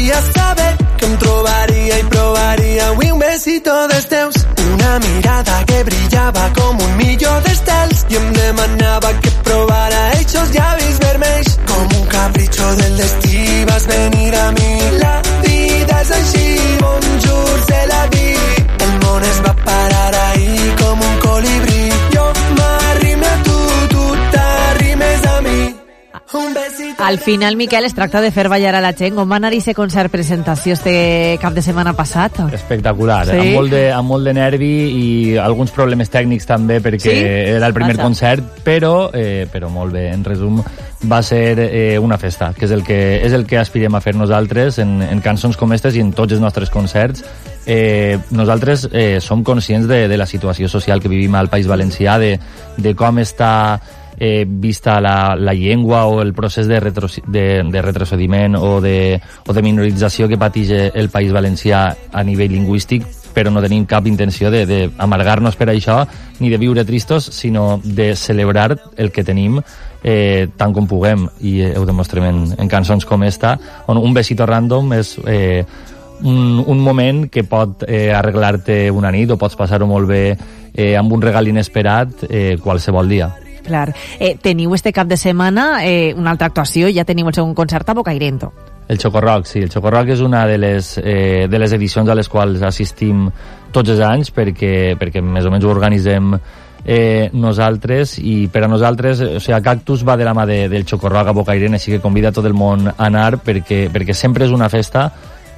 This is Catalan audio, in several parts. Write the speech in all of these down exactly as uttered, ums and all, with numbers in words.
volia saber que em trobaria i provaria avui un besito dels teus. Una mirada que brillava com un milió d'estels i em demanava que provara eixos llavis vermells. Com un capritxo del destí vas venir a mi. La vida és així, bonjour, c'est la vie. El món es va parar ahí com un colibrí. Jo m'arrime a tu, tu t'arrimes a mi. Un besito. Al final, Miquel, es tracta de fer ballar a la gent. Com va anar aquest concert presentació este cap de setmana passat? Espectacular, sí? amb, molt de, amb molt de nervi i alguns problemes tècnics també, perquè sí? era el primer Passa. concert, però, eh, però molt bé. En resum, va ser eh, una festa, que és el que, és el que aspirem a fer nosaltres en, en cançons com aquestes i en tots els nostres concerts. Eh, nosaltres eh, som conscients de, de la situació social que vivim al País Valencià, de, de com està eh, vista la, la llengua o el procés de, retro, de, de retrocediment o de, o de minorització que pateix el País Valencià a nivell lingüístic, però no tenim cap intenció d'amargar-nos per això ni de viure tristos, sinó de celebrar el que tenim eh, tant com puguem, i eh, ho demostrem en, en cançons com esta, on un besito random és eh, un, un moment que pot eh, arreglar-te una nit, o pots passar-ho molt bé eh, amb un regal inesperat eh, qualsevol dia. Clar. Eh, teniu este cap de setmana eh, una altra actuació, ja teniu el segon concert a Bocairento. El Chocorrock, sí. El Chocorrock és una de les, eh, de les edicions a les quals assistim tots els anys, perquè, perquè més o menys ho organitzem eh, nosaltres, i per a nosaltres, o sigui, Cactus va de la mà de, del Chocorrock a Bocairent, així que convida tot el món a anar, perquè, perquè sempre és una festa.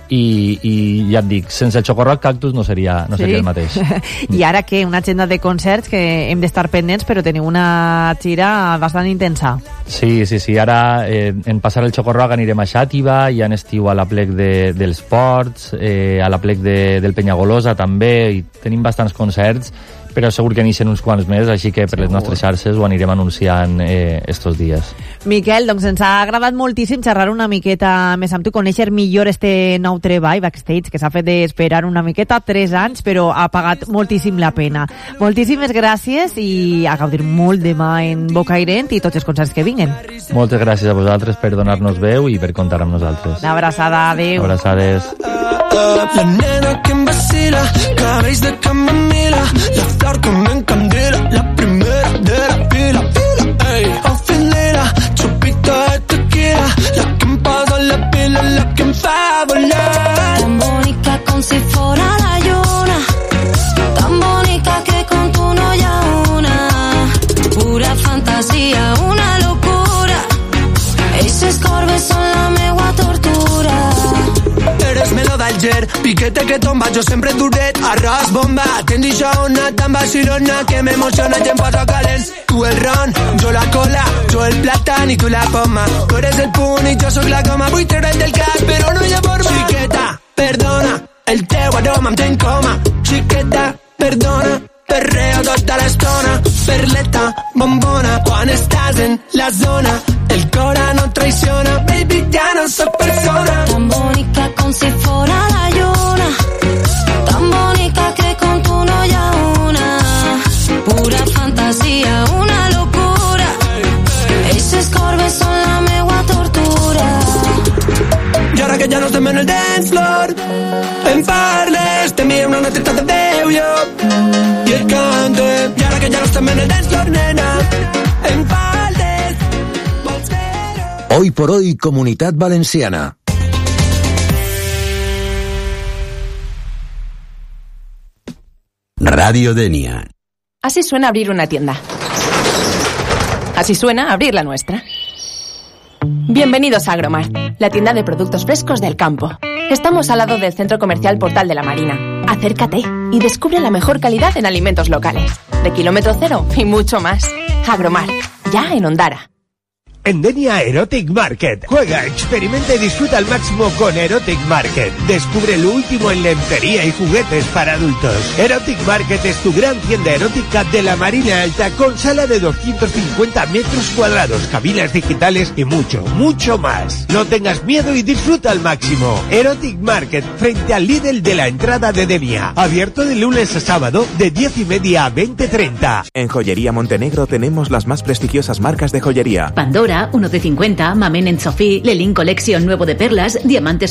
I, i ja et dic, sense el Chocorrock Cactus no seria, no seria sí? el mateix. I ara què? Una agenda de concerts que hem d'estar pendents, però teniu una gira bastant intensa. Sí, sí, sí. Ara eh, en passar el Chocorrock anirem a Xàtiva, i en estiu a la plec de, dels Ports, eh, a la plec de, del Penyagolosa també, i tenim bastants concerts, però segur que n'ixen uns quants més, així que per les nostres xarxes ho anirem anunciant eh, estos dies. Miquel, doncs ens ha agradat moltíssim xerrar una miqueta més amb tu, conèixer millor este nou treball Backstage, que s'ha fet d'esperar una miqueta, tres anys, però ha pagat moltíssim la pena. Moltíssimes gràcies i a gaudir molt demà en Bocairent i tots els concerts que vinguen. Moltes gràcies a vosaltres per donar-nos veu i per comptar amb nosaltres. Una abraçada, adéu. Abraçades. La nena que em vacila, cabells de camamila, la flor que m'encandila, la primera de la pila, ey, ofendera, chupito de tequila, la que em posa la pila, la que em fa volar. Tan bonita com si fora la lluna, tan bonita que con tu no hi ha una, pura fantasia, una locura, eixes corbes són la meua tortura. Eres melo d'Alger, piquete que tomba, jo sempre duret, arròs, bomba, tens això una tan vacilona que m'emociona i em posa calents. Tu el ron, jo la cola, jo el plàtan i tu la poma, tu eres el punt i jo soc la coma, vull treure't del cap però no hi ha forma. Xiqueta, perdona, el teu aroma em té en coma, xiqueta, perdona, perreo tota l'estona, perleta, bombona, quan estàs en la zona, el cora no traiciona, baby, ja no soc persona. Tan bonica com si fora la lluna, tan bonica que con tu no hi ha una, pura fantasia, una locura, eixes corbes són la meua tortura. I ara que ja no estem en el dance floor, em parles, t'envia una noteta de veu jo, i et cante. I ara que ja no estem en el dance floor, nena, em parles, vols fer-ho. Hoy por hoy, Comunitat Valenciana. Radio Denia. Así suena abrir una tienda. Así suena abrir la nuestra. Bienvenidos a Agromar, la tienda de productos frescos del campo. Estamos al lado del Centro Comercial Portal de la Marina. Acércate y descubre la mejor calidad en alimentos locales, de kilómetro cero y mucho más. Agromar, ya en Ondara. En Denia Erotic Market. Juega, experimenta y disfruta al máximo con Erotic Market. Descubre lo último en lencería y juguetes para adultos. Erotic Market es tu gran tienda erótica de la Marina Alta, con sala de doscientos cincuenta metros cuadrados, cabinas digitales y mucho, mucho más. No tengas miedo y disfruta al máximo. Erotic Market, frente al Lidl de la entrada de Denia. Abierto de lunes a sábado de diez y media a veinte treinta. En Joyería Montenegro tenemos las más prestigiosas marcas de joyería. Pandora, uno de cincuenta, Mamen en Sofí, Lelín Collection nuevo de perlas, diamantes